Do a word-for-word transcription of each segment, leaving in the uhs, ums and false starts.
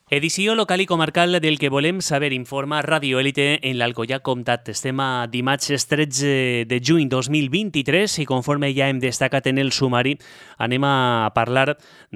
Edició local i comarcal del que volem saber, informa Radio Élite en l'Alcoià Comtat. Estem a dimarts tretze de juny dos mil vint-i-tres i conforme ja hem destacat en el sumari anem a parlar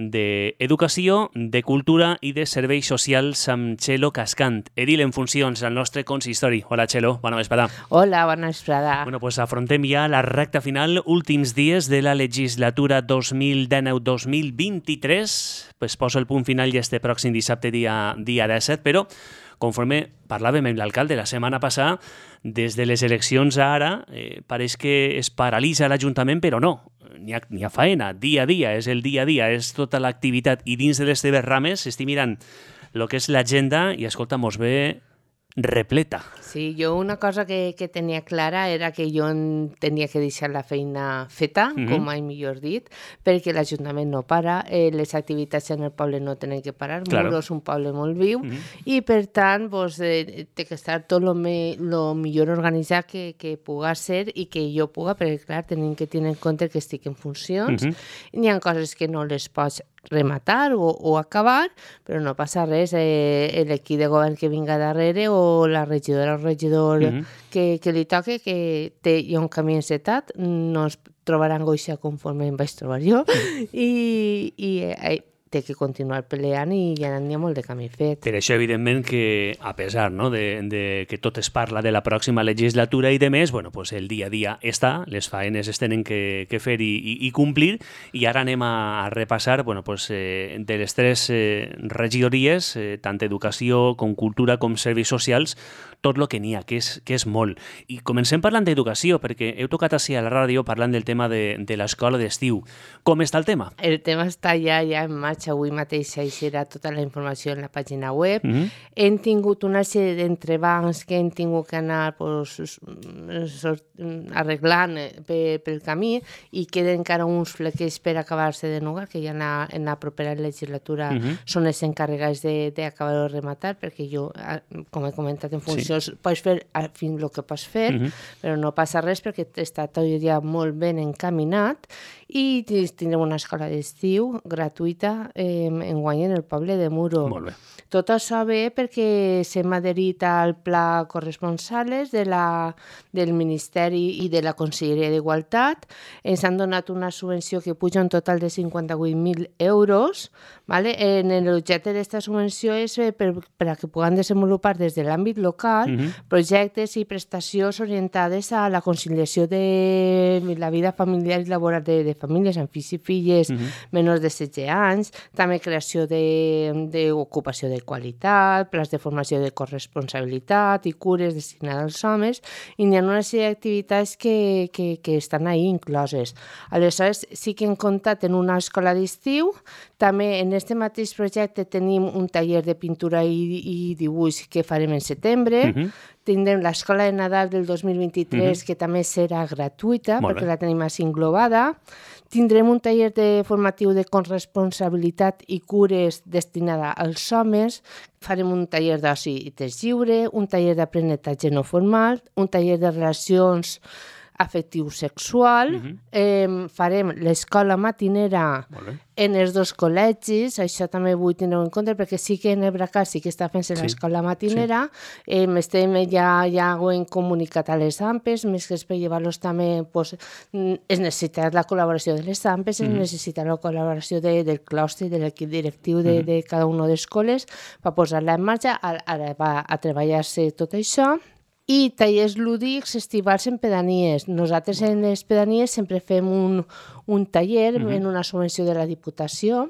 d'educació, de cultura i de serveis socials amb Txelo Cascant, edil en funcions al nostre consistori. Hola Txelo, bona vesprada. Hola, bona vesprada. Bueno, pues afrontem ja la recta final, últims dies de la legislatura dos mil dinou dos mil vint-i-tres. Pues posa el punt final ja este pròxim dissabte dia, dia disset, però conforme parlàvem amb l'alcalde la setmana passada, des de les eleccions a ara eh, pareix que es paralitza l'Ajuntament, però no, n'hi ha, n'hi ha faena, dia a dia, és el dia a dia, és tota l'activitat, i dins de les teves rames estic mirant el que és l'agenda i escolta, mos ve repleta. Sí, jo una cosa que, que tenia clara era que jo tenia que deixar la feina feta, mm-hmm. com mai millor dit, perquè l'Ajuntament no para, eh, les activitats en el poble no tenen que parar, claro. Muro és un poble molt viu, mm-hmm. i per tant pues, eh, té que estar tot el me, millor organitzat que, que puga ser i que jo puga, perquè clar, tenim que tenir en compte que estic en funcions, mm-hmm. i hi ha coses que no les pots rematar o, o acabar, però no passa res, eh, l'equip de govern que vinga darrere o la regidora o regidor mm-hmm. que, que li toque, que té hi ha un camí encetat, no es trobarà angoixa conforme em vaig trobar jo, mm-hmm. i, i eh, té que continuar peleant i ja n'hi ha molt de camí fet. Per això, evidentment, que a pesar no, de, de que tot es parla de la pròxima legislatura i de més, bueno, pues el dia a dia està, les faenes es tenen que, que fer i, i, i complir, i ara anem a, a repassar bueno, pues, eh, de les tres eh, regidories, eh, tant educació com cultura com serveis socials, tot el que n'hi ha, que és, que és molt. I comencem parlant d'educació, perquè heu tocat així a la ràdio parlant del tema de, de l'escola d'estiu. Com està el tema? El tema està ja, ja en marxa. Avui mateix serà tota la informació en la pàgina web. Mm-hmm. Hem tingut una sèrie d'entrebancs que hem tingut que anar pues, arreglant pel, pel camí i queden encara uns flequets per acabar-se de nugar, que ja en la, en la propera legislatura mm-hmm. són els encarregats d'acabar-ho de rematar, perquè jo, com he comentat en funció, sí. pots fer fins el que pots fer, mm-hmm. però no passa res perquè està tot ja molt ben encaminat i tindrem una escola d'estiu gratuïta eh, enguany en el poble de Muro. Molt bé. Tot això ve perquè s'hem adherit al pla corresponsales de la, del Ministeri i de la Conselleria d'Igualtat. Ens han donat una subvenció que puja un total de cinquanta-vuit mil euros. ¿Vale? En l'objecte d'aquesta subvenció és per, per a que puguem desenvolupar des de l'àmbit local uh-huh. projectes i prestacions orientades a la conciliació de la vida familiar i laboral de, de famílies amb fills i filles uh-huh. menors de setze anys, també creació d'ocupació de, de qualitat, plans de formació de corresponsabilitat i cures destinades als homes, i hi ha una sèrie d'activitats que, que, que estan ahí incloses. Aleshores, sí que hem comptat en una escola d'estiu, també en aquest mateix projecte tenim un taller de pintura i, i dibuix que farem en setembre, uh-huh. tindrem l'escola de Nadal del dos mil vint-i-tres, uh-huh. que també serà gratuïta, molt perquè bé. La tenim així englobada. Tindrem un taller de formatiu de corresponsabilitat i cures destinada als homes. Farem un taller d'oci i test lliure, un taller d'aprenentatge no formal, un taller de relacions afectiu-sexual. Uh-huh. Eh, farem l'escola matinera en els dos col·legis. Això també vull tenir en compte perquè sí que en Ebracar sí que està fent-se sí. l'escola matinera. Sí. Eh, estem, ja, ja ho hem comunicat a les A M P Es, més que és per llevar-los també, pues, es necessita la col·laboració de les A M P Es, uh-huh. es necessita la col·laboració de, del claustre i de l'equip directiu de, uh-huh. de cada una de les escoles per posar-la en marxa. Ara va a treballar-se tot això. I tallers lúdics estivals en pedanies. Nosaltres en les pedanies sempre fem un, un taller uh-huh. en una subvenció de la Diputació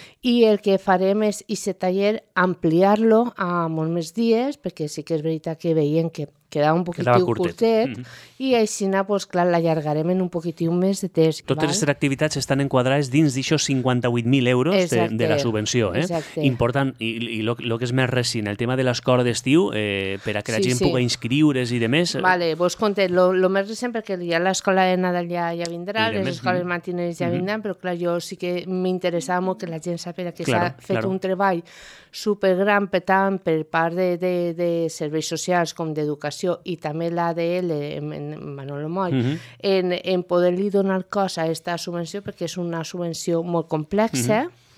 i el que farem és aquest taller ampliar-lo a molts més dies, perquè sí que és veritat que veiem que quedava un poquitiu curtet, curtet mm-hmm. i així, pues, clar, l'allargarem en un poquitiu més de temps. Totes val? Les activitats estan enquadrades dins d'aixòs cinquanta-vuit mil euros de, de la subvenció. Eh? Important, i, i el que és més recent, el tema de l'escola d'estiu, eh, per a que la sí, gent sí. pugui inscriure's i de més. Vale, vos conté, el més recent, perquè ja l'escola de Nadal ja, ja vindrà, les escoles mm-hmm. matiners ja vindran, però clar, jo sí que m'interessava molt que la gent sàpiga que claro, s'ha fet claro. un treball supergran per tant per part de, de, de serveis socials com d'educació i també l'A D L, Manolo Moll, uh-huh. en, en poder-li donar cos a aquesta subvenció perquè és una subvenció molt complexa, uh-huh.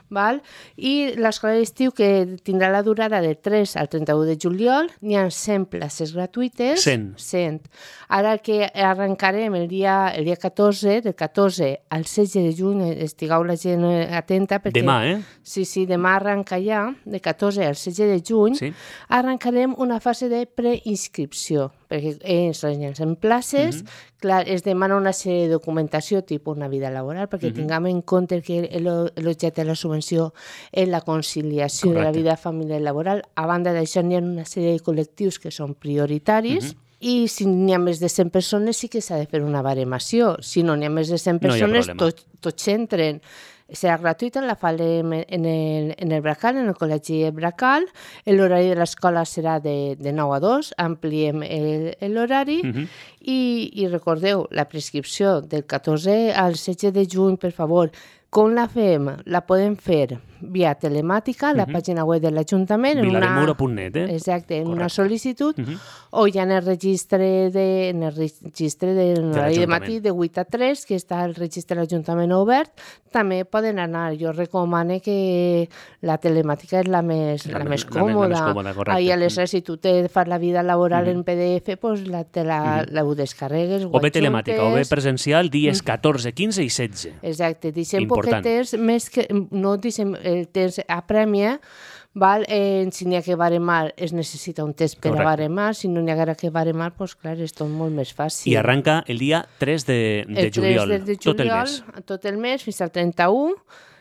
val? I l'escola d'estiu, que tindrà la durada de tres al trenta-u de juliol, n'hi ha cent places gratuïtes. cent. cent. Ara que arrencarem el dia, el dia catorze, del catorze al setze de juny, estigueu la gent atenta. Perquè, demà, eh? Sí, sí, demà arrenca ja, de catorze al setze de juny, sí. arrencarem una fase de preinscripció, perquè ens llancem places, mm-hmm. clar, es demana una sèrie de documentació tipus una vida laboral, perquè mm-hmm. tinguem en compte que l'objecte de la subvenció és la conciliació Correcte. De la vida familiar i laboral. A banda d'això, n'hi ha una sèrie de col·lectius que són prioritaris, mm-hmm. i si n'hi ha més de cent persones sí que s'ha de fer una baremació. Si no n'hi ha més de cent persones, no tots, tots entren. Serà gratuïta, la farem en el, en el Bracal, en el Col·legi Bracal. L'horari de l'escola serà de, de nou a dos, ampliem l'horari. Uh-huh. I, I recordeu, la prescripció del catorze al setze de juny, per favor, com la fem? La podem fer via telemàtica, la uh-huh. pàgina web de l'Ajuntament. vilademuro punt net, eh? Exacte, en Correcte. Una sol·licitud, uh-huh. o ja en el registre de, en el registre de, de l'horari de matí de vuit a tres, que està el registre de l'Ajuntament obert, també poden anar. Jo recomano que la telemàtica és la més, la, la, més, còmoda. La més còmoda. Ahí, aleshores, si tu te fas la vida laboral uh-huh. en P D F, pues la, te la, uh-huh. la ho descarregues. O bé telemàtica, o bé presencial, dies catorze, quinze i setze. Exacte, deixem poquetes, més que no deixem el temps aprèmia, val? Eh, si n'hi ha que baremar, es necessita un test per Correcte. A baremar, si no n'hi ha que baremar, doncs clar, és tot molt més fàcil. I arranca el dia tres de, de el juliol, de juliol, tot el mes. Tot el mes, fins al trenta-u,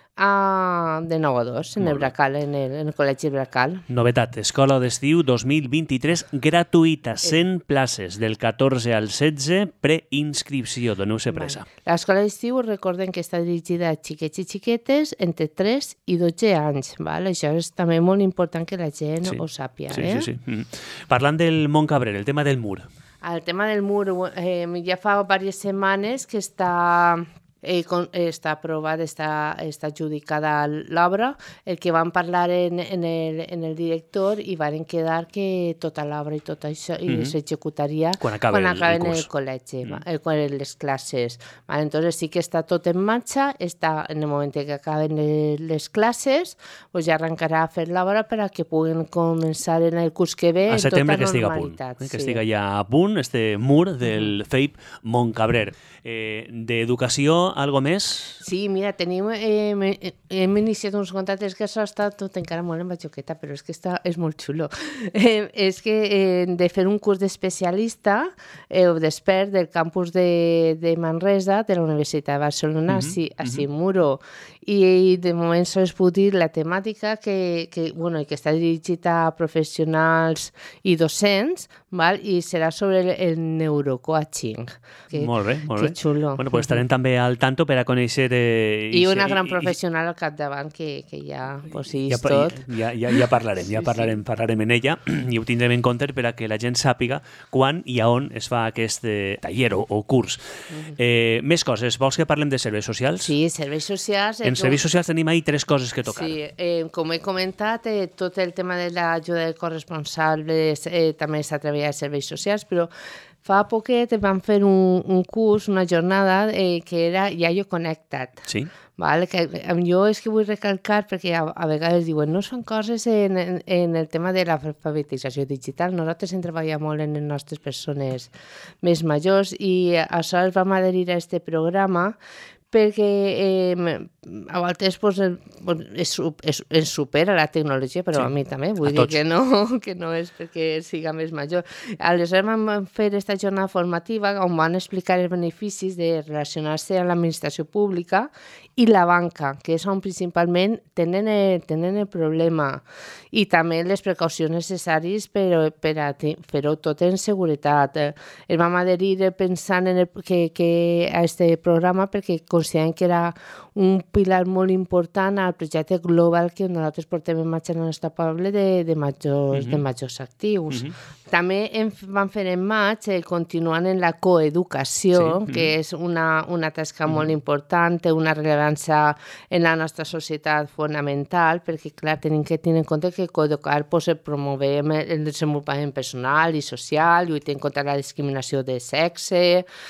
a, de nou a dos, en el Bracal, en el, en el Col·legi Bracal. Novetat, Escola d'Estiu dos mil vint-i-tres, gratuïta, cent places, del catorze al setze, preinscripció, doneu-se pressa. Vale. L'escola d'estiu, recorden que està dirigida a xiquets i xiquetes entre tres i dotze anys, val? Això és també molt important que la gent sí. ho sàpia. Sí, eh? sí, sí. Mm. Parlant del Montcabrer, el tema del mur. El tema del mur, eh, ja fa diverses setmanes que està... Eh, con, eh, està aprovat, està, està adjudicada l'obra. El que van parlar en, en, el, en el director i van quedar que tota l'obra i tot això mm-hmm. s'executaria quan acaben quan acaben el, el, el col·legi, mm. eh, quan les classes. Vale, entonces sí que està tot en marxa, està en el moment que acaben les classes, pues ja arrencarà a fer l'obra per a que puguen començar en el curs que ve a en tota que normalitat. A punt, eh, que sí. estiga ja a punt, este mur del mm-hmm. F E I P Montcabrer. Eh, D'educació, algo més? Sí, mira, tenim, eh, hem iniciat uns contactes que això està tot encara molt en batxoqueta, però és que està, és molt xulo. Eh, és que eh, de fer un curs d'especialista eh, d'expert del campus de, de Manresa, de la Universitat de Barcelona, mm-hmm. sí, a Simuro, i, i de moment sols puc dir la temàtica que, que, bueno, que està dirigida a professionals i docents, val? I serà sobre el, el neurocoaching. Que, molt bé, molt bé. Que xulo. Bueno, pues estarem també al tanto per a conèixer... Eh, I una gran professional al capdavant que, que ja pues, sí, ja, tot. Ja, ja, ja parlarem, ja parlarem, parlarem en ella i ho tindrem en compte per a que la gent sàpiga quan i a on es fa aquest eh, taller o, o curs. Uh-huh. Eh, més coses. Vols que parlem de serveis socials? Sí, serveis socials... En serveis socials tenim ahí tres coses que tocar. Sí, eh, com he comentat, eh, tot el tema de l'ajuda de corresponsables eh, també s'ha treballat a serveis socials, però fa poquet vam fer un, un curs, una jornada eh, que era Iaio Connectat. Sí. Vale, que jo és que vull recalcar perquè a, a vegades diuen no es fan coses en, en, en el tema de l'alfabetització digital. Nosaltres hem treballat molt en les nostres persones més majors i això es vam adherir a aquest programa perquè eh, a vegades pues, es, es, es supera la tecnologia, però sí. a mi també, vull dir que no, que no és perquè siga més major. Aleshores vam fer aquesta jornada formativa on van explicar els beneficis de relacionar-se amb l'administració pública i la banca, que és on principalment tenen el, tenen el problema, i també les precaucions necessàries per, per a fer-ho tot en seguretat. El vam adherir pensant en el, que, que a aquest programa perquè considerem que era un pilar molt important al projecte global que nosaltres portem en marxa en el nostre poble de, de, majors, mm-hmm. de majors actius. Mm-hmm. També hem, vam fer en maig eh, continuant en la coeducació, sí. que mm-hmm. és una, una tasca mm-hmm. molt important, té una rellevància en la nostra societat fonamental, perquè clar, tenim que tenir en compte que coeducar pues, promovem el desenvolupament personal i social, lluitem contra la discriminació de sexe,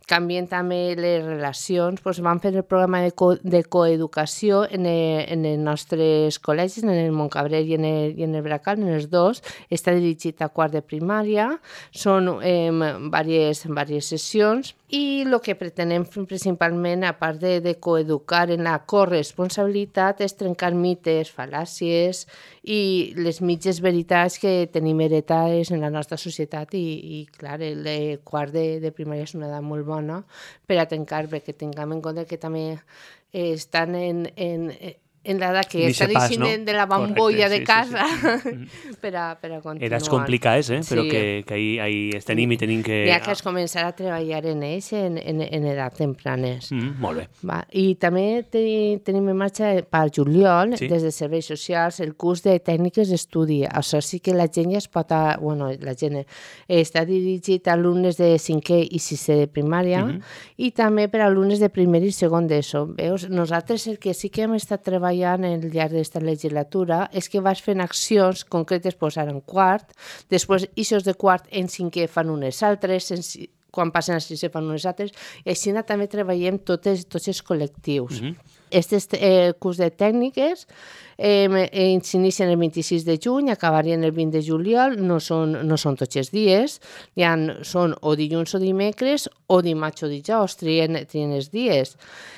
canvien també les relacions. Pues vam fer el programa de, co de coeducació en, el, en els nostres col·legis, en el Montcabrera i en el, i en el Bracal, en els dos. Està dirigit a quart de primària. Són eh, diverses, diverses sessions i el que pretenem principalment, a part de, de coeducar en la corresponsabilitat, és trencar mites, fal·làcies i les mitges veritats que tenim heretades en la nostra societat i, i clar, el quart de, de primària és una edat molt bona per a trencar, perquè tinguem en compte que també eh, estan en, en, en l'edat que Ni està se pas, dient no? de la bambolla Correcte, de sí, casa sí, sí. per, a, per a continuar. Edats complicades, eh? Però Sí. que, que ahí, ahí es tenim i tenim que... Hi ha que es començar a treballar en ells en, en, en edat tempranes. Mm, molt bé. Va. I també te, tenim en marxa per juliol, Sí. des de Serveis Socials, el curs de tècniques d'estudi. Això sí que la gent ja es pot... A, bueno, la gent eh, està dirigit a alumnes de cinquè i sisè de primària Mhm. i també per a alumnes de primer i segon d'ESO. Veus? Nosaltres el que sí que hem estat treballant al llarg d'esta legislatura és que vas fent accions concretes, pues ara en quart, després ixos de quart en cinquè fan unes altres, en, si- quan passen a sisè fan unes altres, i així també treballem totes, tots els col·lectius. Mhm. Este eh, curs de tècniques eh, eh, s'inicien el vint-i-sis de juny, acabarien el vint de juliol, no són, no són tots els dies, ha, són o dilluns o dimecres, o dimarts o dijous, trien, trien els dies.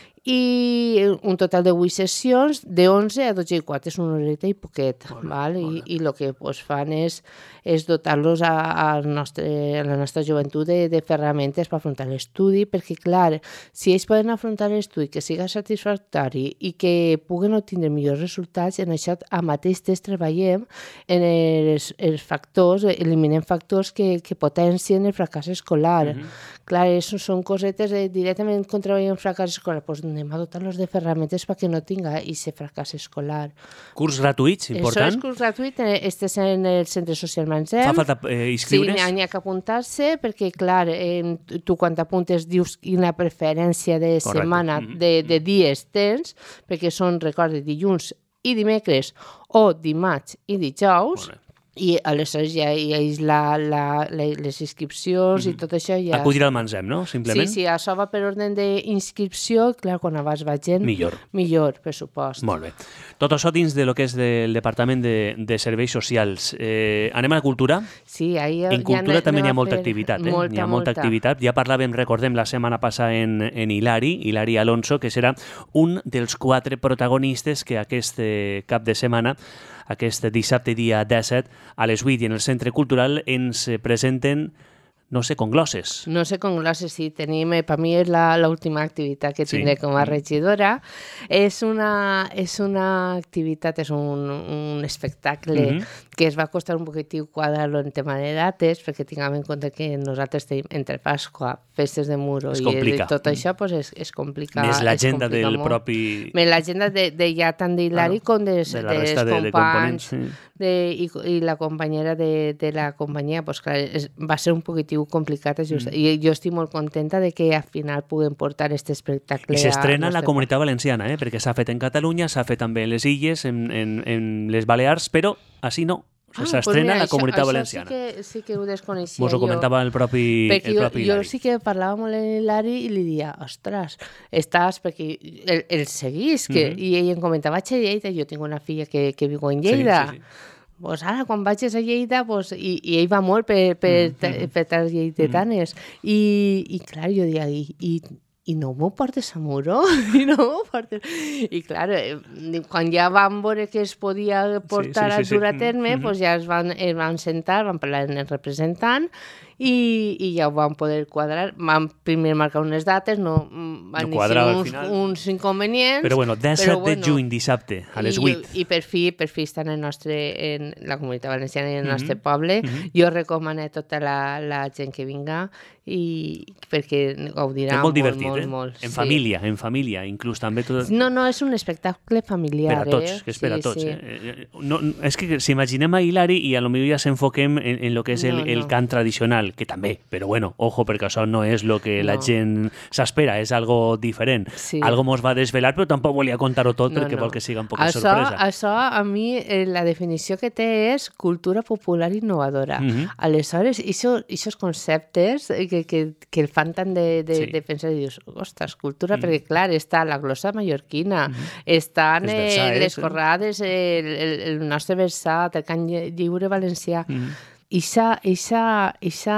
I un total de vuit sessions, de onze a dotze i quart, és una horeta i poquet, Molt bé, val? molt I, i el que pues, fan és, és dotar-los a, a, nostre, a la nostra joventut de, de ferramentes per afrontar l'estudi, perquè, clar, si ells poden afrontar l'estudi que siga satisfactori i que puguen obtenir millors resultats, en això a mateix temps treballem en els, els factors, eliminem factors que, que potencien el fracàs escolar. Mhm. Clar, això són cosetes de, directament quan treballem fracàs escolar, doncs anem a dotar-los de ferramentes perquè no tinga aquest fracàs escolar. Curs gratuïts, Això important. és curs gratuït, eh, este és en el Centre Social Manzem. Fa falta eh, Sí, inscriure's? n'hi ha, n'hi ha que apuntar-se perquè, clar, eh, tu quan t'apuntes dius quina preferència de Correcte. setmana, Mhm. de, de dies tens, perquè són, recorda, dilluns i dimecres o dimarts i dijous, Molt bé. i aleshores ja hi ha la, la, la, les inscripcions i tot això ja... Acudir al Manzem, no? Simplement? Sí, sí, això va per ordre d'inscripció, clar, quan abans va gent... Millor. Millor, per supost. Molt bé. Tot això dins de lo que és del Departament de, de Serveis Socials. Eh, anem a la cultura? Sí, ahí En ja cultura anem- també anem hi ha a molta fer activitat, eh? Molta, Hi ha molta, activitat. Ja parlàvem, recordem, la setmana passada en, en Hilari, Hilari Alonso, que serà un dels quatre protagonistes que aquest eh, cap de setmana, aquest dissabte dia disset, a les vuit i en el Centre Cultural, ens eh, presenten, no sé, con glosses. No sé con glosses, sí, tenim, eh, per mi és la- l'última activitat que Sí. tindré com a regidora. És una, és una activitat, és un, un espectacle Mhm. que es va costar un poquitiu quadrar-lo en tema de dates, perquè tinguem en compte que nosaltres tenim entre Pasqua, festes de Muro Es i complica. tot això, pues és, és complicat. Més es l'agenda complica del molt. propi... Més l'agenda de, de ja tant d'Hilari Claro, com des, de la dels resta de, de components. companys Sí. de, i, i la companyera de, de la companyia, pues, clar, és, va ser un poquitiu complicat ajustar. Mm. I jo estic molt contenta de que al final puguem portar aquest espectacle I s'estrena a en la nostre Comunitat Valenciana, eh? Perquè s'ha fet en Catalunya, s'ha fet també en les Illes, en, en, en les Balears, però així no. Ah, S'estrena pues mira, en la això- Comunitat això Valenciana. Sí que, sí que ho desconeixia Mos ho jo. comentava el propi, Perquè el jo, propi jo Hilari. sí que parlava molt amb l'Hilari i li dia, ostres, estàs, perquè el, el seguís, que, Mhm. i ell em comentava, vaig a Lleida, jo tinc una filla que, que viu en Lleida. Sí, sí, sí. Pues ara, quan vagis a Lleida, pues, i, i ell va molt per, per, mm, per terres lleidatanes. I, I, clar, jo deia, i, i, i no m'ho portes a Muro? I no m'ho portes... I, clar, eh, quan ja vam veure que es podia portar sí, sí, a dur a sí. terme, Mhm. pues ja es van, es van sentar, van parlar amb el representant i, i ja ho vam poder quadrar. Vam primer marcar unes dates, no mm, van No quadrava al uns, final. uns inconvenients. Però bueno, disset però, de bueno, juny, dissabte, a les I- vuit. I, per fi, per fi està en, el nostre, en la Comunitat Valenciana i en el Mhm. nostre poble. Mhm. Jo recomano a tota la, la gent que vinga i perquè gaudirà És molt divertit, molt, eh? molt. En sí. família, en família, inclús també tot... No, no, és un espectacle familiar, Per a tots, eh? que és per a Sí, tots. sí. Eh? Eh, No, és que si imaginem a Hilari i a lo millor ja s'enfoquem en, en lo que és el, No, el no. cant tradicional, cultural, que també, però bueno, ojo, perquè això no és el que no. la gent s'espera, és algo diferent. Sí. Algo mos va desvelar, però tampoc volia contar-ho tot no, perquè no. vol que siga un poc això, sorpresa. Això, a mi, eh, la definició que té és cultura popular innovadora. Mm-hmm. Aleshores, aquests conceptes que, que, que el fan tant de, de, sí. de pensar i dius, ostres, cultura, mm-hmm. perquè clar, està la glossa mallorquina, mm-hmm. estan eh, les corrades, el, el, el nostre versat, el cant lliure valencià, mm-hmm. Ixa, ixa, ixa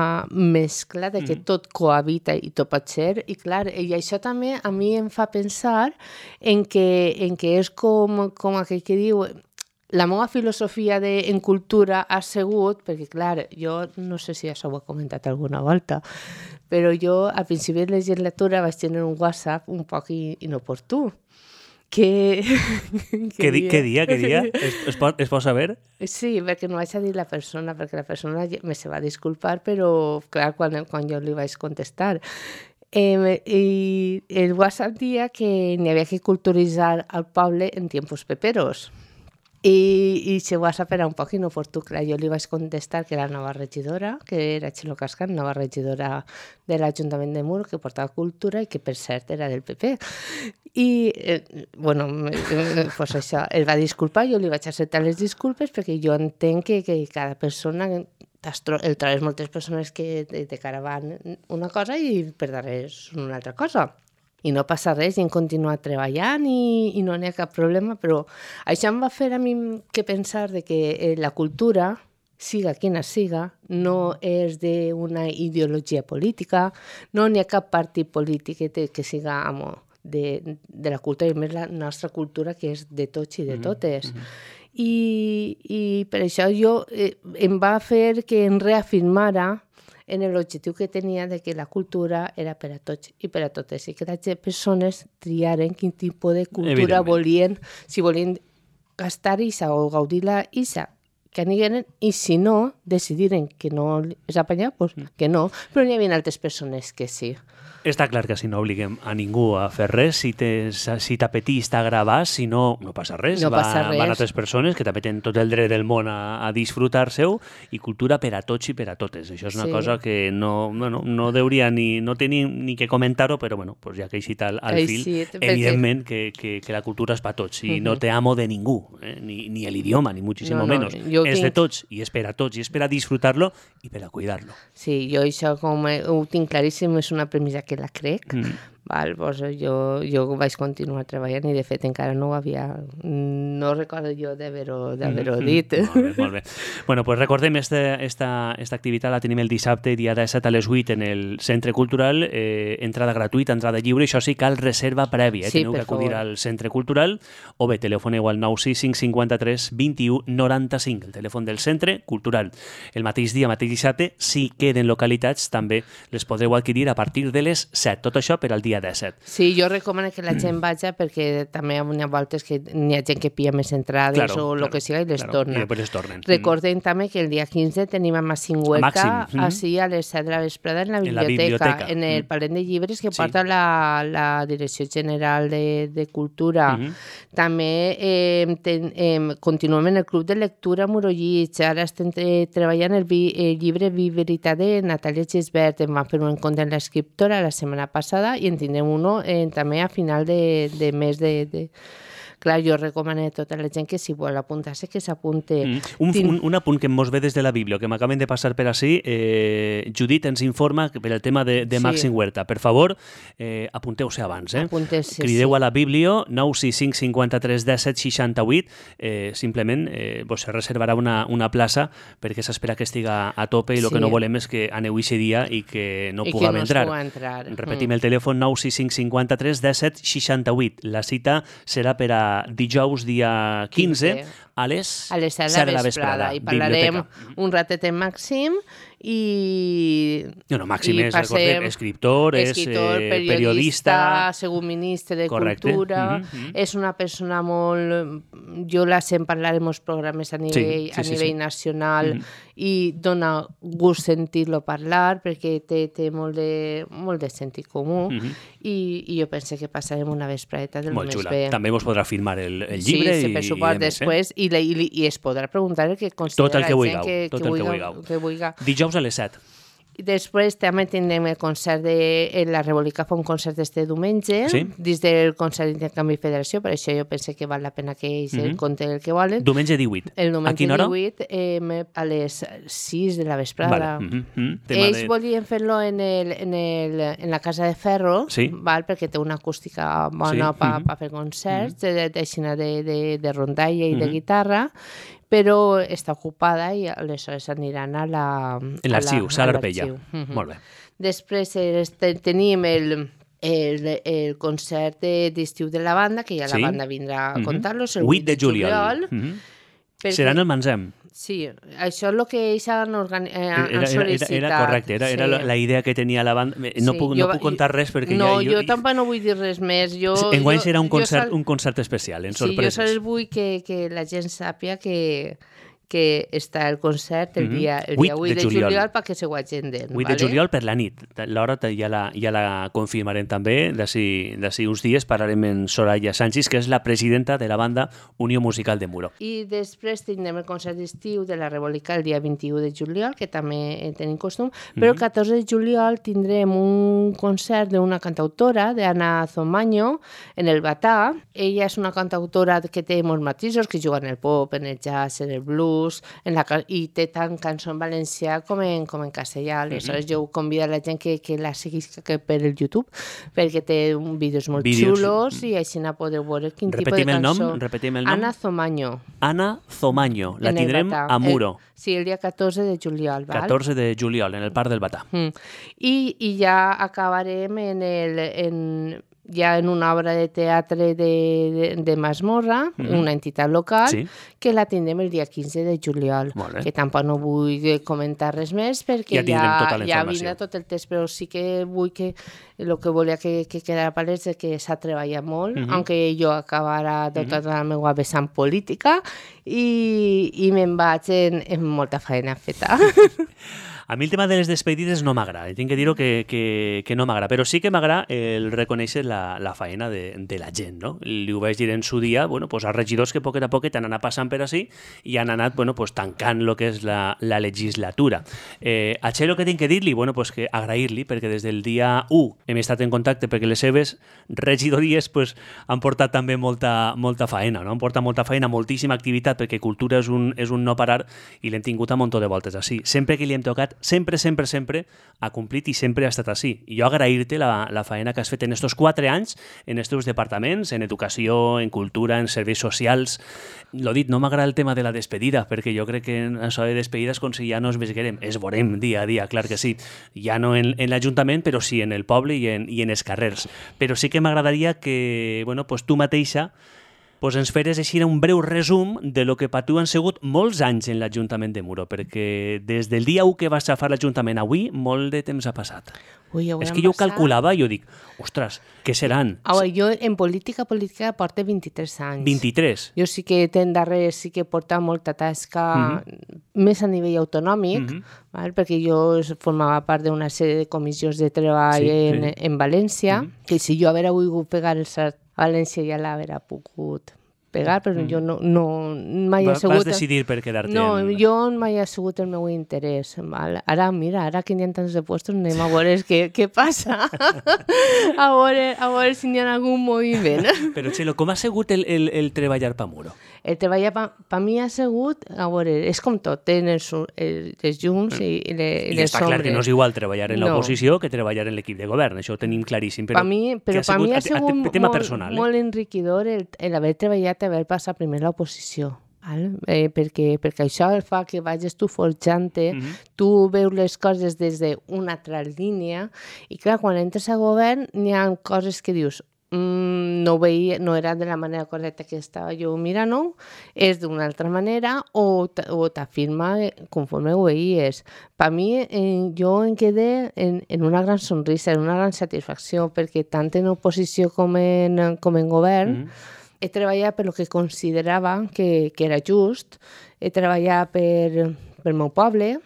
mescla de que mm. tot cohabita i tot pot ser, i clar, i això també a mi em fa pensar en que, en que és com, com aquell que diu, la meva filosofia de, en cultura ha sigut, perquè clar, jo no sé si això ho he comentat alguna volta, però jo al principi de la legislatura vaig tenir un WhatsApp un poc inoportú. Que... Què dia, què dia? Què dia? Es, es, pot, es pot saber? Sí, perquè no vaig a dir la persona, perquè la persona me se va disculpar, però clar, quan, quan jo li vaig contestar. Eh, I el WhatsApp dia que n'hi havia que culturitzar al poble en tiempos peperos. I, i si WhatsApp era un poc inoportú, clar, jo li vaig contestar que era la nova regidora, que era Xilo Cascan, nova regidora de l'Ajuntament de Mur, que portava cultura i que, per cert, era del P P. I, eh, bueno, eh, pues això, el va disculpar, jo li vaig acceptar les disculpes perquè jo entenc que, que cada persona, el trobes moltes persones que de, de cara van una cosa i per darrere és una altra cosa. I no passa res, i hem continuat treballant i, i no n'hi ha cap problema, però això em va fer a mi que pensar de que eh, la cultura, siga quina siga, no és d'una ideologia política, no n'hi ha cap partit polític que, que siga amo de, de la cultura, i més la nostra cultura que és de tots i de totes. Mm-hmm. I, i per això jo eh, em va fer que em reafirmara en l'objectiu que tenia de que la cultura era per a tots i per a totes, i que les persones triaren quin tipus de cultura volien, si volien gastar-hi-se o gaudir-la i-se, que anigueren, i si no, decidiren que no és apanyar, doncs que no, però n'hi havia altres persones que sí. Està clar que si no obliguem a ningú a fer res, si, si t'apetís a gravar, si no, no passa res. No Va, passa res. Van altres persones que també tenen tot el dret del món a, a disfrutar-seu, i cultura per a tots i per a totes. Això és una sí. cosa que no, bueno, no deuria ni, no tenir ni que comentar-ho, però bueno, pues ja que he citat al, al fil, sí, evidentment que, que, que la cultura és per a tots, i uh-huh. no te amo de ningú, eh? ni, ni l'idioma, ni muchísimo no, no, menos. És tinc... de tots, i és per a tots, i és per a disfrutar-lo i per a cuidar-lo. Sí, jo això com ho tinc claríssim, és una premissa que la crec, mm. val, doncs jo, jo vaig continuar treballant i de fet encara no ho havia, no recordo jo d'haver-ho d'haver-ho mm. dit. Molt bé, molt bé. Bueno, pues recordem esta, esta, esta activitat la tenim el dissabte, dia disset a les vuit en el Centre Cultural, eh, entrada gratuïta, entrada lliure, això sí, cal reserva prèvia, eh? Sí, teniu que acudir favor. Al Centre Cultural, o bé telefoneu al nou sis cinc cinquanta-tres vint-i-u noranta-cinc, el telèfon del Centre Cultural. El mateix dia, mateix dissabte, si queden localitats, també les podreu adquirir a partir de les set. Tot això per al dia disset. Sí, jo recomano que la gent vagi perquè també hi ha voltes que n'hi ha gent que pilla més entrades claro, o el claro, que sigui i les claro, torna. I després les tornen. Recordem mm. també que el dia quinze tenim a Màxim Huerta, mm. així a les set de la vesprada en la biblioteca, en, la biblioteca. en el mm. Palent de Llibres que sí. porta la, la Direcció General de, de Cultura. Mm-hmm. També eh, ten, eh, continuem en el Club de Lectura Murollits, ara estem eh, treballant el, vi, el llibre Vi Veritat de Natàlia Gisbert, em van fer un encontre amb l'escriptora la setmana passada i en tindrem uno eh, també a final de, de mes de, de... Clar, jo recomano a tota la gent que si vol apuntar-se, que s'apunte. Mm. Un, Tin... un, un apunt que mos ve des de la Bíblia, que m'acaben de passar per ací. Eh, Judit ens informa que per el tema de, de sí. Màxim Huerta. Per favor, eh, apunteu-se abans. Eh? Apunteu-se, Crideu sí. a la Bíblia, nou sis cinc cinquanta-tres disset seixanta-vuit. Eh, simplement eh, vos se reservarà una, una plaça perquè s'espera que estiga a tope i el sí. que no volem és que aneu aquest dia i que no I puguem que no entrar. entrar. Repetim mm. el telèfon nou sis cinc cinquanta-tres disset seixanta-vuit. La cita serà per a dijous dia quinze a les, a les set de la vesprada. I parlarem biblioteca. Un ratet en Màxim i... No, no, Màxim és escriptor, és escriptor, eh, periodista, periodista, segon ministre de correcte. Cultura, mm-hmm, mm-hmm. és una persona molt... Jo la sent parlar en molts programes a nivell, sí, sí, a nivell sí, sí. nacional mm-hmm. i dona gust sentir-lo parlar perquè té, té molt, de, molt de sentit comú mm-hmm. i, i jo penso que passarem una vespreta del molt més xula. bé. També vos podrà firmar el, el llibre sí, sí, per suport, i, i després, eh? i, i, i es podrà preguntar el que considera tot el que vulgueu, que, tot que el que vulga, vulgueu. Que vulga. Dijous a les set. Després també tindrem el concert de... La Rebolica fa un concert este diumenge, sí? dins del concert d'Intercanvi i Federació, per això jo pense que val la pena que ells mm -hmm. compten el que volen. Diumenge divuit. El diumenge a quina hora? divuit, eh, a les sis de la vesprada. Vale. Mm -hmm. Ells de... volien fer-lo en, el, en, el, en la Casa de Ferro, sí? val? Perquè té una acústica bona sí? per mm -hmm. fer concerts, mm -hmm. de, de, de, de rondalla i mm -hmm. de guitarra, però està ocupada i aleshores aniran a la... En l'arxiu, Sala Arpella. Uh -huh. Molt bé. Després este, tenim el, el, el concert d'estiu de la banda, que ja sí? la banda vindrà a contar-los, el vuit de juliol. Uh -huh. perquè... Serà en el Manzem. Sí, això és el que ells han, organi... eh, han era, sol·licitat. Era, era correcte, era, sí. era la, la idea que tenia la banda. No, sí, puc, no jo, puc contar res perquè no, ja... Jo, jo tampoc no vull dir res més. Jo, Enguany jo, serà un concert, sal... un concert especial, en sorpreses. Sí, jo sols vull que, que la gent sàpia que... que està el concert el dia, el dia vuit de juliol, juliol perquè se ho agenden. vuit vale? de juliol per la nit. L'hora ja la, ja la confirmarem també. D'ací uns dies parlarem amb Soraya Sánchez, que és la presidenta de la banda Unió Musical de Muro. I després tindrem el concert d'estiu de la Rebolica el dia vint-i-u de juliol, que també tenim costum, però el catorze de juliol tindrem un concert d'una cantautora, d'Anna Zomaño, en el Batà. Ella és una cantautora que té molts matisos, que juga en el pop, en el jazz, en el blues, en la, i té tant cançó en valencià com en, com en castellà. Aleshores, mm -hmm. jo convido a la gent que, que la seguís que per el YouTube, perquè té un vídeos molt vídeos... xulos i així no podeu veure quin Repetim tipus de el cançó. Nom? Repetim el nom? Anna Zomaño. Anna Zomaño. La tindrem a Muro. El, sí, el dia catorze de juliol. Val? catorze de juliol, en el Parc del Batà. Mm. I, I ja acabarem en el... En, ja en una obra de teatre de, de, de Masmorra, mm -hmm. una entitat local, sí? que la tindrem el dia quinze de juliol, que tampoc no vull comentar res més perquè ja, ja, ja vindrà tot el text, però sí que vull que el que volia que, que quedara palès és que s'ha treballat molt, mm -hmm. aunque jo acabarà de tota la meva vessant política i, i me'n vaig en, en molta feina feta. A mi el tema de les despedides no m'agrada, tinc que dir-ho que, que, que no m'agrada, però sí que m'agrada el reconèixer la, la feina de, de la gent, no? Li ho vaig dir en su dia, bueno, pues, als regidors que poquet a poquet han anat passant per així i han anat, bueno, pues, tancant el que és la, la legislatura. Eh, a Txelo que tinc que dir-li? Bueno, pues, que agrair-li, perquè des del dia u hem estat en contacte perquè les seves regidories pues, han portat també molta, molta feina, no? Han portat molta feina, moltíssima activitat, perquè cultura és un, és un no parar i l'hem tingut a un munt de voltes així. Sempre que li hem tocat, sempre, sempre, sempre ha complit i sempre ha estat així. I jo agrair-te la, la feina que has fet en estos quatre anys en estos departaments, en educació, en cultura, en serveis socials. L'ho dit, no m'agrada el tema de la despedida, perquè jo crec que en això de despedida és com si ja no es veurem, es veurem dia a dia, clar que sí. Ja no en, en l'Ajuntament, però sí en el poble i en, i en els carrers. Però sí que m'agradaria que bueno, pues tu mateixa pues ens feres així un breu resum de lo que per tu han sigut molts anys en l'Ajuntament de Muro, perquè des del dia u que vas agafar l'Ajuntament avui, molt de temps ha passat. Ui, és que jo ho calculava i jo dic, ostres, què seran? Ah, jo en política, política porto vint-i-tres anys. vint-i-tres? Jo sí que ten darrere, sí que porta molta tasca, mm -hmm. més a nivell autonòmic, mm -hmm. val? Perquè jo formava part d'una sèrie de comissions de treball sí, en, sí. en València, mm -hmm. que si jo haguera volgut pegar el salt a València ja l'haguera pogut pegar, però mm. jo no, no mai ha sigut... Vas decidir per quedar-te no, en... jo mai ha sigut el meu interès. Val? Ara, mira, ara que n'hi ha tants de puestos, anem a veure què, què passa. a, veure, a veure si n'hi ha algun moviment. Però, Txelo, com ha sigut el, el, el treballar per Muro? El treballar per pa mi ha sigut, a veure, és com tot, tenen els, els llums i, i, les, i les està sombres. clar que no és igual treballar en l'oposició no. que treballar en l'equip de govern, això ho tenim claríssim. Però, pa mi, però per mi ha sigut a, a, tema molt, personal, eh? molt enriquidor el, el haver treballat, haver passat primer l'oposició. Eh, perquè, perquè això el fa que vagis tu forjant-te, mm -hmm. tu veus les coses des d'una altra línia i clar, quan entres a govern n'hi ha coses que dius Mm, no veia, no era de la manera correcta que estava jo mirant-ho, és d'una altra manera o t'afirma conforme ho veies. Per mi, eh, jo em quedé en, en una gran sonrisa, en una gran satisfacció, perquè tant en oposició com en, com en govern mm. he treballat per lo que considerava que, que era just, he treballat per, per el meu poble,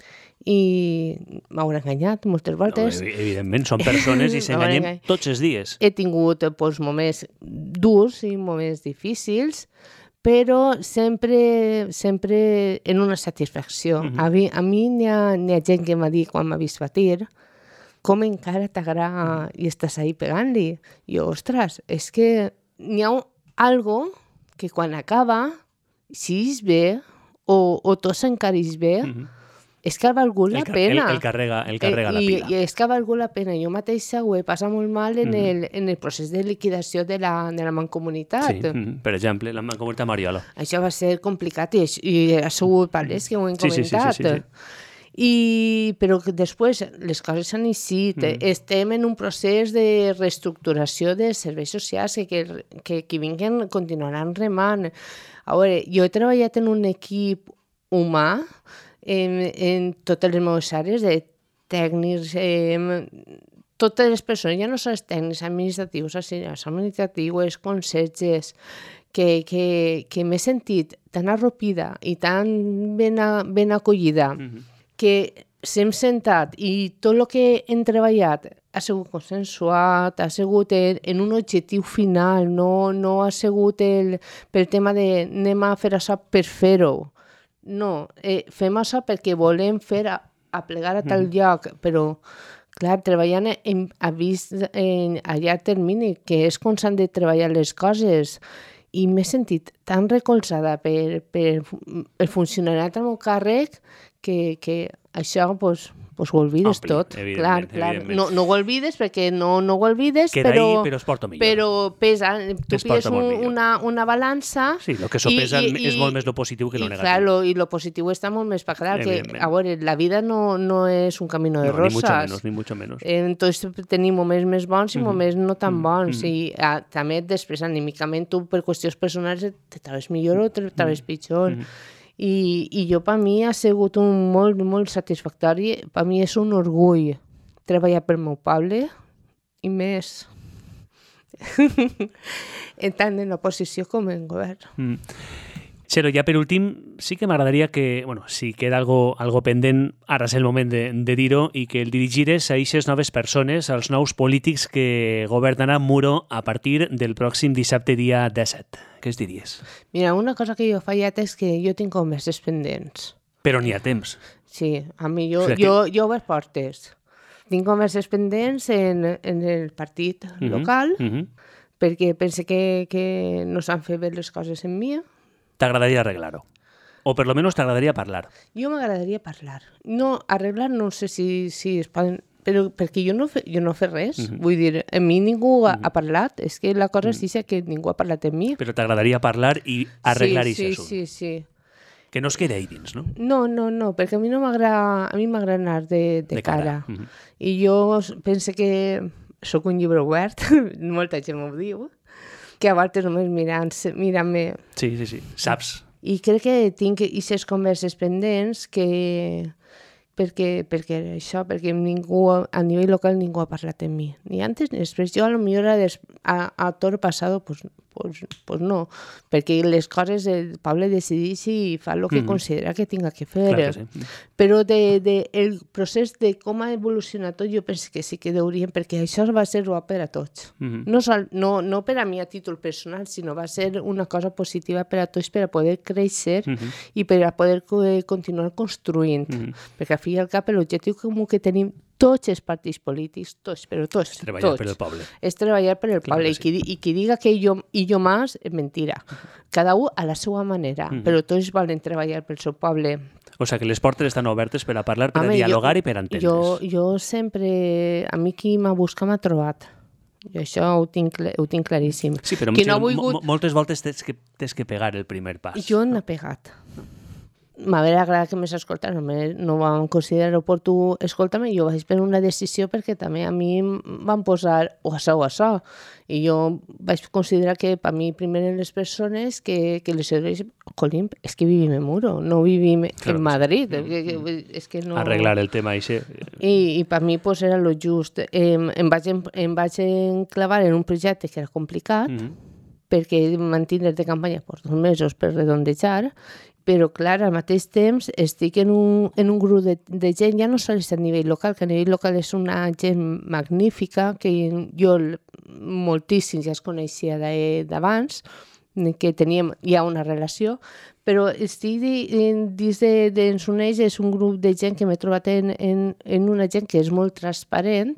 i m'haurà enganyat moltes voltes. No, evidentment, són persones i s'enganyem tots els dies. He tingut pues, moments durs i moments difícils, però sempre, sempre en una satisfacció. Uh-huh. A mi, a mi n'hi ha, n'hi ha gent que m'ha dit quan m'ha vist patir, com encara t'agrada i estàs ahí pegant-li. I jo, ostres, és que n'hi ha algo que quan acaba, si és bé, o, o tot s'encareix bé, uh-huh. és que ha valgut la el, pena. El, el carrega, el carrega eh, la pila. I, I és que ha valgut la pena. Jo mateixa ho he passat molt mal en, mm-hmm. el, en el procés de liquidació de la, de la mancomunitat. Sí, mm-hmm. per exemple, la mancomunitat Mariola. Això va ser complicat i, i ha sigut palès que ho hem comentat. Sí, sí, sí, sí, sí. I, però després les coses s'han eixit. Mm. Estem en un procés de reestructuració de serveis socials que, que, que, que vinguen continuaran remant. A veure, jo he treballat en un equip humà en, en totes les meves àrees de tècnics, eh, totes les persones, ja no són els tècnics administratius, els administratius, conserges, que, que, que m'he sentit tan arropida i tan ben, a, ben acollida, mm-hmm. que s'hem sentat i tot el que hem treballat ha sigut consensuat, ha sigut en, en un objectiu final, no, no ha sigut el, pel tema de anem a fer això per fer-ho. No, eh, fem això perquè volem fer a, a plegar a tal mm. lloc, però clar, treballant en, a vist en, a llarg termini, que és com s'han de treballar les coses, i m'he sentit tan recolzada per, per el funcionariat al meu càrrec que, que això pues, pues ho olvides Ampli, tot. Clar, clar. No, no ho olvides perquè no, no ho olvides, Queda però, ahí, però es porta millor. Però pesa, tu pides un, una, una balança... Sí, el que sopesa i, i, és molt més lo positiu que lo negatiu. Clar, lo, i lo positiu està molt més per clar, que a veure, la vida no, no és un camino de no, rosas. Ni mucho menos, ni mucho menos. Entonces tenim moments més bons i mm-hmm. moments no tan bons. Mm-hmm. I a, també després, anímicament, tu per qüestions personals te trobes millor o te trobes pitjor. Mm-hmm. I, i jo per mi ha sigut un molt, molt satisfactori. Per mi és un orgull treballar pel meu poble i més tant en l'oposició com en govern. Mm. Xero, ja per últim, sí que m'agradaria que, bueno, si queda algo, algo pendent, ara és el moment de, de dir-ho, i que el dirigires a aquestes noves persones, als nous polítics que governaran Muro a partir del pròxim dissabte dia disset. Què es diries? Mira, una cosa que jo he fallat és que jo tinc converses pendents. Però n'hi ha temps. Sí, a mi jo, o sigui jo, que... jo obert portes. Tinc converses pendents en, en el partit uh-huh, local, uh-huh. perquè pense que, que no s'han fet bé les coses en mi. T'agradaria arreglar-ho? O per lo menos t'agradaria parlar? Jo m'agradaria parlar. No, arreglar no sé si, si es poden... Però perquè jo no, fe, jo no he fet res. Uh-huh. Vull dir, a mi ningú ha, uh-huh. ha parlat. És que la cosa uh-huh. és que ningú ha parlat amb mi. Però t'agradaria parlar i arreglar sí, sí, aquest assumpte. Sí, sí, sí. Que no es quede ahí dins, no? No, no, no, perquè a mi no m'agrada... A mi m'agrada anar de, de, de cara. cara. Uh-huh. I jo penso que sóc un llibre obert, molta gent m'ho diu, que a vegades només mirant, mirant-me... Sí, sí, sí, saps. I crec que tinc aquestes converses pendents que... Perquè, perquè això, perquè ningú, a nivell local ningú ha parlat amb mi. Ni antes ni després. Jo a lo millor a, des, a, a tot passado, pues, pues, pues no. Perquè les coses el poble decideix i fa el que mm-hmm. considera que tinga que fer. Clar que sí. Però de, de, el procés de com ha evolucionat tot, jo penso que sí que deurien, perquè això va ser bo per a tots. Mm-hmm. No, sol, no, no per a mi a títol personal, sinó va ser una cosa positiva per a tots, per a poder créixer mm-hmm. i per a poder continuar construint. Mm-hmm. Perquè fi al cap l'objectiu comú que tenim tots els partits polítics, tots, però tots, és treballar tots, per el poble. És treballar per el Clar poble. sí. I, qui, I qui diga que jo, i jo més és mentira. Cada un a la seva manera, mm-hmm. però tots volen treballar pel seu poble. O sigui que les portes estan obertes per a parlar, per Home, a dialogar jo, i per a entendre's. Jo, jo sempre, a mi qui m'ha buscat m'ha trobat. I això ho tinc, ho tinc claríssim. Sí, però no mo volgut... moltes voltes tens que, tens que pegar el primer pas. Jo n'he pegat. M'hauria agradat que m'és escoltat, no, no vam considerar oportú escoltar-me, jo vaig prendre una decisió perquè també a mi em van posar o això o això, i jo vaig considerar que per mi primer les persones que, que les serveix, colín, és que vivim en Muro, no vivim claro, en Madrid, sí. que, que, és que no... Arreglar el tema i ser... I, i per mi pues, era lo just. Em, em, vaig, em vaig enclavar en un projecte que era complicat, mm-hmm. perquè mantindre de campanya per dos mesos per redondejar, però, clar, al mateix temps estic en un, en un grup de, de gent, ja no sols a nivell local, que a nivell local és una gent magnífica, que jo moltíssims ja es coneixia d'abans, que teníem ja una relació, però estic dins de, d'Ens Uneix és un grup de gent que m'he trobat en, en, en una gent que és molt transparent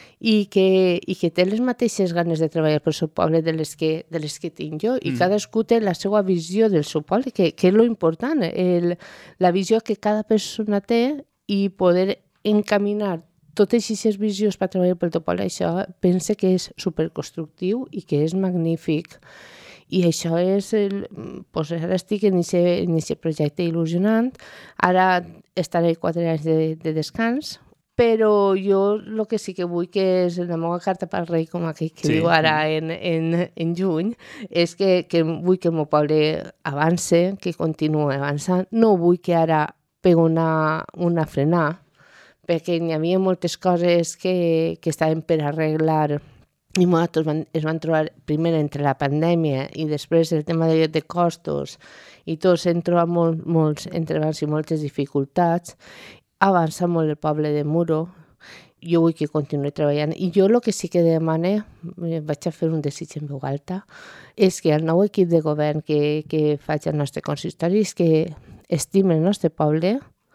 i que, i que té les mateixes ganes de treballar pel seu poble de les que, de les que tinc jo, i mm. cadascú té la seva visió del seu poble, que, que és lo important, el, la visió que cada persona té i poder encaminar totes aquestes visions per treballar pel teu poble. Això pense que és superconstructiu i que és magnífic. I això és, el, doncs ara estic en aquest projecte il·lusionant, ara estaré quatre anys de, de descans, però jo el que sí que vull que és la meva carta pel rei, com aquell que sí. diu ara en, en, en juny, és que, que vull que el meu poble avance, que continuï avançant. No vull que ara pegui una, una frenar, perquè hi havia moltes coses que, que estaven per arreglar i molts van, es van trobar primer entre la pandèmia i després el tema de, de costos i tots s'han trobat molt, molts entrebancs i moltes dificultats. Avança molt el poble de Muro. Jo vull que continuï treballant. I jo el que sí que demane, vaig a fer un desig en veu alta, és que el nou equip de govern que, que faig al nostre consistori és que estime el nostre poble,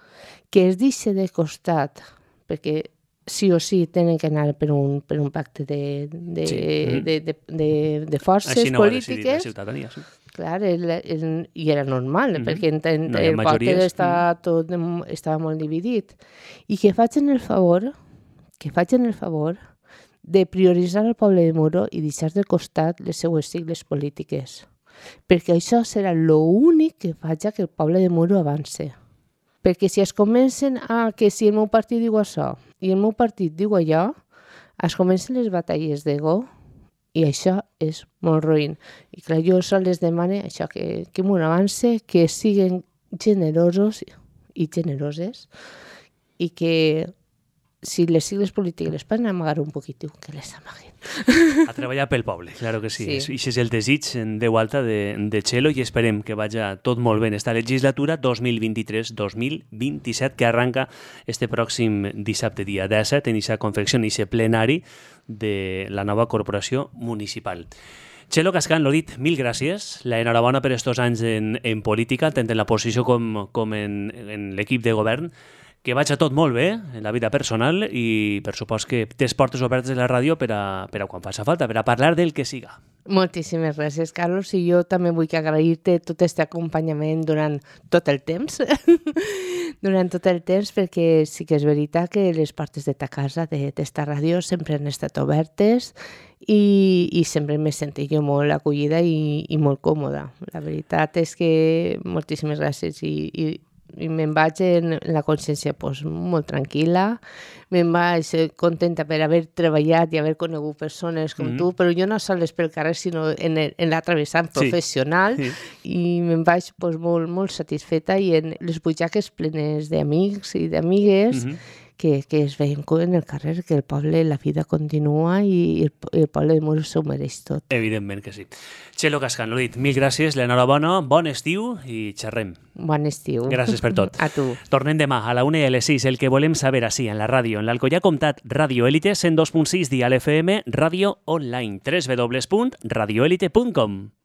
que es deixi de costat, perquè sí o sí tenen que anar per un, per un pacte de, de, sí. de, de, de, de forces Així no polítiques. La ciutadania, sí. Clar, el, el, i era normal, mm-hmm. perquè en, en, no el poble estava, tot, estava molt dividit. I que facin el favor, que facin el favor de prioritzar el poble de Muro i deixar de costat les seues sigles polítiques, perquè això serà l'únic que faci que el poble de Muro avance. Perquè si es comencen a que si el meu partit diu això i el meu partit diu allò, es comencen les batalles d'ego i això és molt ruïn. I clar, jo això les demane, això, que, que m'ho avance, que siguin generosos i generoses i que si les sigles polítiques les poden amagar un poquitiu, que les amaguin. A treballar pel poble, claro que sí. sí. I això és el desig en veu alta de, de Txelo i esperem que vagi tot molt bé en esta legislatura dos mil vint-i-tres dos mil vint-i-set que arranca este pròxim dissabte dia disset en aquesta confecció, en aquest plenari de la nova corporació municipal. Txelo Cascan, l'ho dit, mil gràcies. La enhorabona per estos anys en, en política, tant en la posició com, com en, en l'equip de govern. Que vagi tot molt bé en la vida personal i, per supost, que tens portes obertes de la ràdio per a, per a quan faci falta, per a parlar del que siga. Moltíssimes gràcies, Carlos, i jo també vull agrair-te tot aquest acompanyament durant tot el temps, durant tot el temps, perquè sí que és veritat que les portes de ta casa, d'esta ràdio, sempre han estat obertes i, i sempre m'he sentit jo molt acollida i, i molt còmoda. La veritat és que moltíssimes gràcies i, i i me'n vaig en la consciència pues, molt tranquil·la, me'n vaig contenta per haver treballat i haver conegut persones com mm-hmm. tu, però jo no sols pel carrer, sinó en, el, en la travessant professional, sí. Sí. I me'n vaig pues, molt, molt satisfeta i en les butxaques plenes d'amics i d'amigues mm-hmm. que, que es veien en el carrer, que el poble, la vida continua i el, el poble de Muro s'ho mereix tot. Evidentment que sí. Txelo Cascan, l'ho dit, mil gràcies, l'enhorabona, bon estiu i xerrem. Bon estiu. Gràcies per tot. A tu. Tornem demà a la una i a les sis, el que volem saber així, en la ràdio, en l'Alcoià Comtat, Ràdio Élite, cent dos punt sis Dial F M, ràdio online, w w w punt radio elite punt com.